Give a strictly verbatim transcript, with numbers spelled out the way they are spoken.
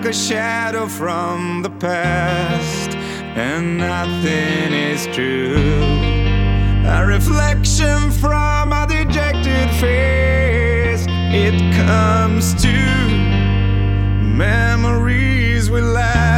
like a shadow from the past, and nothing is true. A reflection from a dejected face, it comes to memories we laugh.